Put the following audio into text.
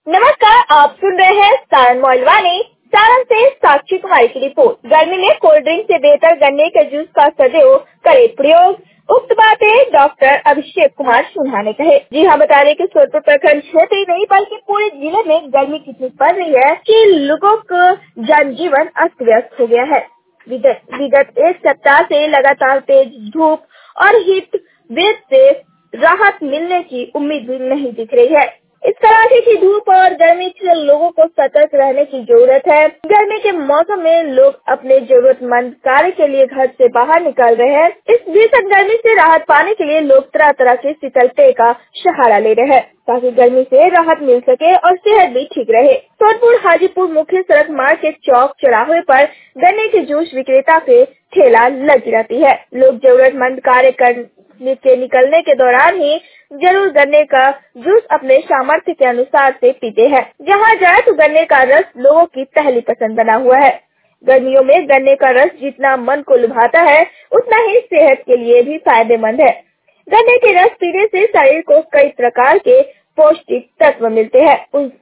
नमस्कार, आप सुन रहे हैं सारण मोइलवानी। सारण से साक्षी कुमारी की रिपोर्ट। गर्मी में कोल्ड ड्रिंक से बेहतर गन्ने के जूस का सदैव करे प्रयोग। उक्त बातें डॉक्टर अभिषेक कुमार सिन्हा ने कहे। जी हाँ, बता दें कि सोनपुर प्रखंड क्षेत्र ही नहीं बल्कि पूरे जिले में गर्मी कितनी पड़ रही है कि लोगों का जनजीवन अस्त व्यस्त हो गया है। विगत एक सप्ताह से लगातार तेज धूप और हीट वेव से राहत मिलने की उम्मीद भी नहीं दिख रही है। इस कड़ाके की धूप और गर्मी से लोगों को सतर्क रहने की जरूरत है। गर्मी के मौसम में लोग अपने जरूरतमंद कार्य के लिए घर से बाहर निकल रहे हैं। इस भीषण गर्मी से राहत पाने के लिए लोग तरह तरह के शीतल पेय का सहारा ले रहे हैं ताकि गर्मी से राहत मिल सके और सेहत भी ठीक रहे। सोनपुर हाजीपुर मुख्य सड़क मार्ग के चौक चौराहे पर गन्ने के जूस विक्रेता के ठेला लगी रहती है। लोग जरूरतमंद कार्य के निकलने के दौरान ही जरूर गन्ने का जूस अपने सामर्थ्य के अनुसार से पीते हैं। जहाँ जाए तो गन्ने का रस लोगों की पहली पसंद बना हुआ है। गर्मियों में गन्ने का रस जितना मन को लुभाता है उतना ही सेहत के लिए भी फायदेमंद है। गन्ने के रस पीने से शरीर को कई प्रकार के पौष्टिक तत्व मिलते हैं।